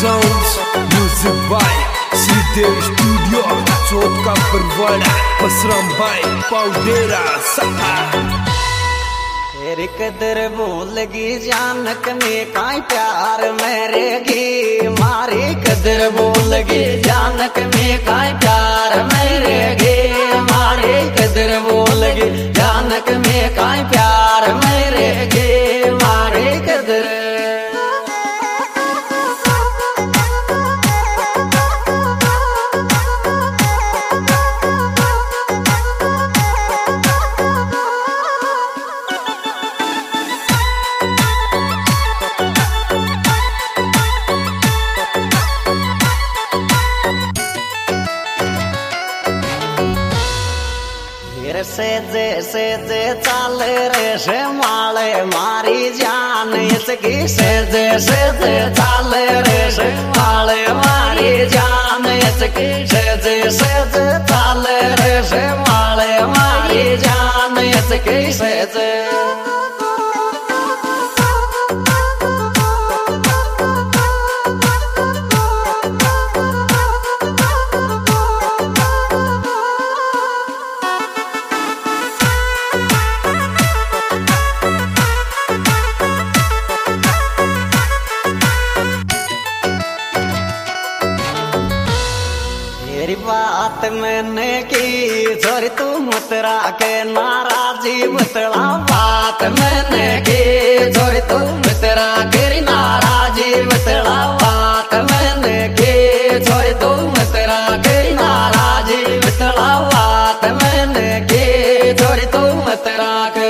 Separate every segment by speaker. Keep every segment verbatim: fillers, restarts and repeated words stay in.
Speaker 1: Sounds, music by Sridev Studio, चौथ का परवाड़ा, पसराम भाई, पाउडेरा सफा।
Speaker 2: तेरी कदर भूलगी जानक में काई प्यार मेरे गी, मारी कदर भूलगी जानक में काई प्यार मेरे गी, मारी कदर भूलगी जानक में काई प्यार मेरे गी, मारी कदर। सेजे सेजे चाले रे से माले मारी जान इसकी, सेजे सेजे चाले रे से माले मारी जान इसकी, सेजे सेजे चाले रे से माले मारी जान इसकी, सेजे। तेरी बात मैंने की छोरी तू मुतरा के नाराजी मुतला, बात मैंने की छोरी तू मुतरा के नाराजी मुतला, बात मैंने की छोरी तू मुतरा के नाराजी मुतला, बात मैंने की छोरी तू मुतरा के।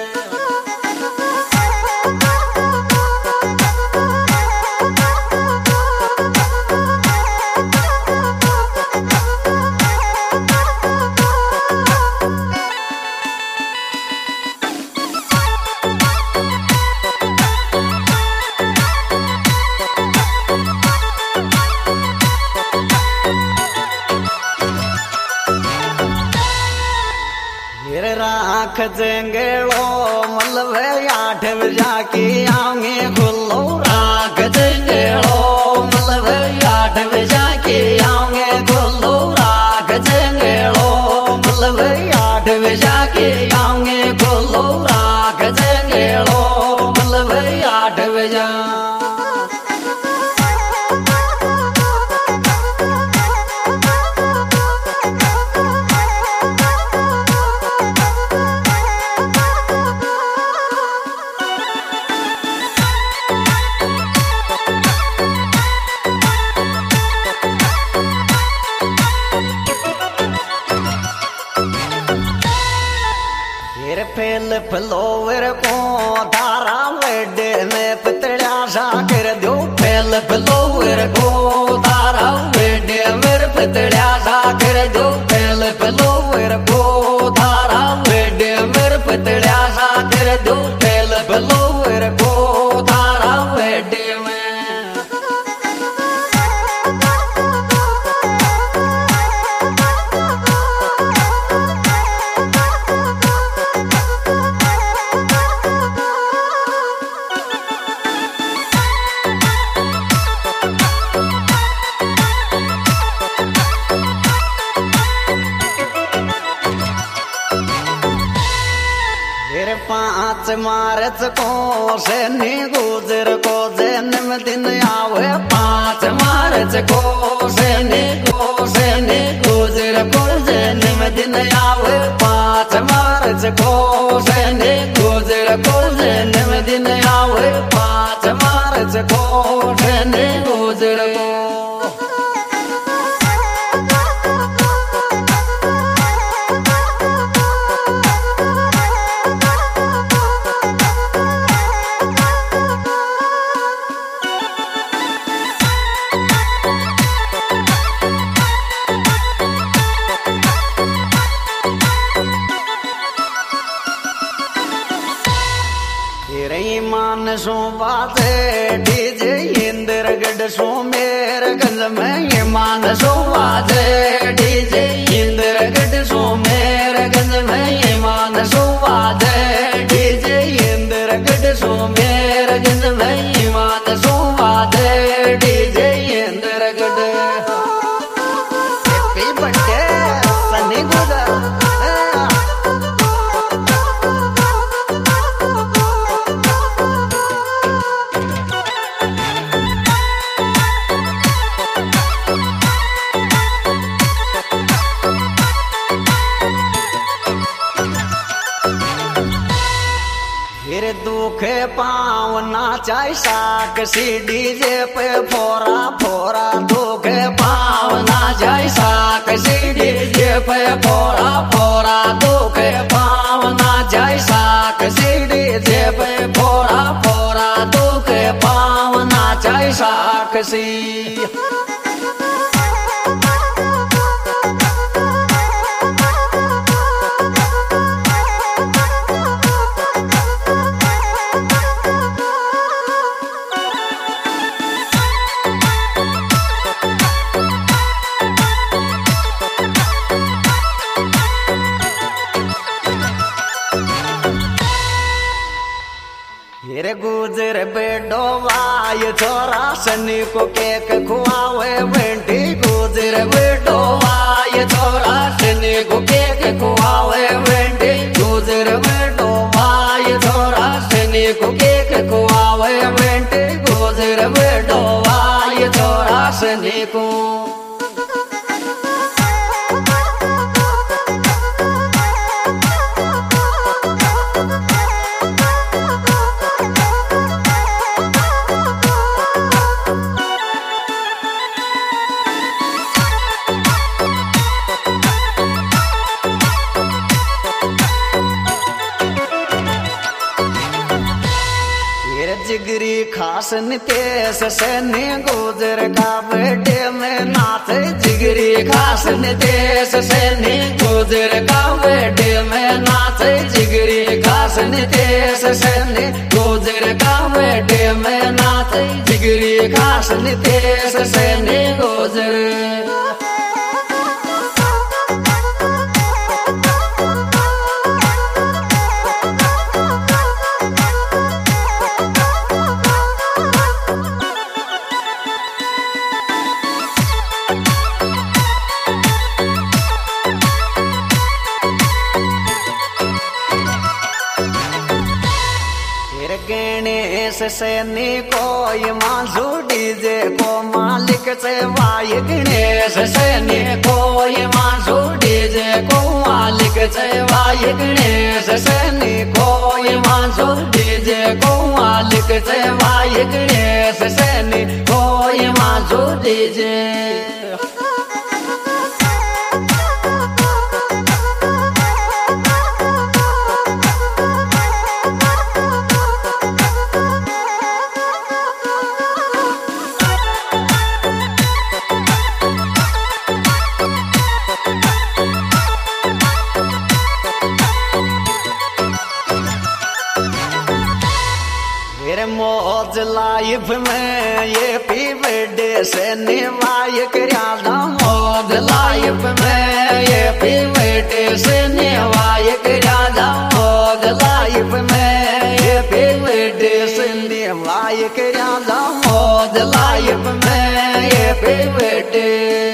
Speaker 2: राख जंगलो मतलब आठ बजा की आगे खुलो, राख जंगलो मतलब आठ बजा की आगे खुलो, राख जंगलो मतलब आठ बजा की आगे खुलो, राख जंगलो मतलब आठ बजा। फेल फ्लोवर को धारा वेडे में पतड़ा सा कर दो, फेल फ्लोवर को धारा वेडे मेरे पतड़ा सा कर दो, फेल फ्लोवर को धारा वेडे मेरे पतड़ा सा कर दो, फेल फ्लोवर को धारा वेडे में। पाँच मार्च को सैनी गुजर को जन्म दिन आवे, पाँच मार्च को सैनी को सैनी गुजर को जन्म दिन आवे, पाँच मार्च को सैनी गुजर को जन्म दिन आवे, पाँच मार्च को सैनी गुजर को। मान सो बाजे डीजे इंद्रगढ़ सो मेरे गंज में, मान सो बाजे डीजे इंद्रगढ़ सो मेरे गंज में, मान सो बाजे डीजे इंद्रगढ़ सो मेरे गंज में, मान सो बाजे डीजे दुखे पाँव नाचाई साक सी डीजे पे फोरा फोरा दुखे पाँव नाचाई साक सी डीजे पे फोरा फोरा दुखे पाँव नाचाई साक सी डीजे पे फोरा फोरा दुखे पाँव नाचाई साक सी। रे गुजर बेडो वाय छोरा सनी को केक खुआवे बेटी गुजर बेडो वाय छोरा सनी को केक खुआवे बेटी गुजर बेडो वाय छोरा सनी को केक खुआवे बेटी गुजर बेडो वाय छोरा सनी को। जिगरी खास नितेश सैनी गुजर का बेटे में नाच जिगरी खास नितेश सैनी गुजर का बेटे में नाच जिगरी खास नितेश सैनी गुजर का बेटे में नाच जिगरी खास नितेश सैनी गुजर। गणेश सैनी को ये मांझू डीजे को मालिक से वाय गणेश सैनी को ये मांझू डीजे को मालिक से वाय गणेश सैनी को ये मांझू डीजे को मालिक से वाय गणेश सैनी को ये मांझू डीजे। मौज लाइफ में ये पी बर्थडे से निभाय करियादा मौज लाइफ में ये पी बर्थडे से निभाय करियादा मौज लाइफ में ये पी बर्थडे से निभाय करियादा मौज लाइफ में ये पी बर्थडे।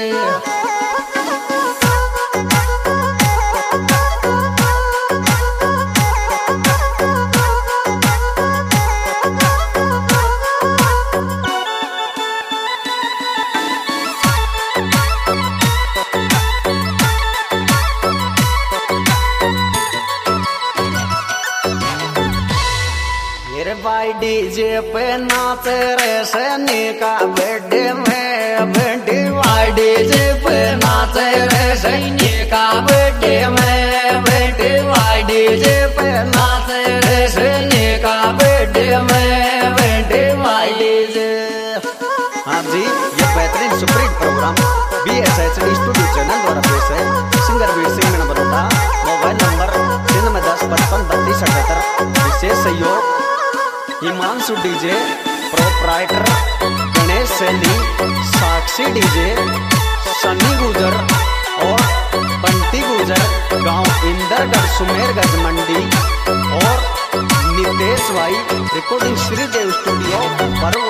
Speaker 2: भाई डीजे पे नाच रे सैनी का बर्थडे में बेटी भाई डीजे पे नाच रे सैनी का बर्थडे में बेटी भाई डीजे पे नाच रे सैनी का बर्थडे में बेटी भाई डीजे। हाँ जी, ये बेहतरीन superhit programme B S H D studio channel द्वारा पेश है। Singer Veer Singh Meena Baroda, mobile number निन्यानवे दस पचपन बत्तीस अठहत्तर। विशेष सहयोग Himanshu DJ, proprietor Ganesh Saini, Sakshi DJ, Sunny Gujar और बंटी गुजर, गांव इंदरगढ़ सुमेरगंज मंडी, और नितेश भाई रिकॉर्डिंग श्रीदेव स्टूडियो पर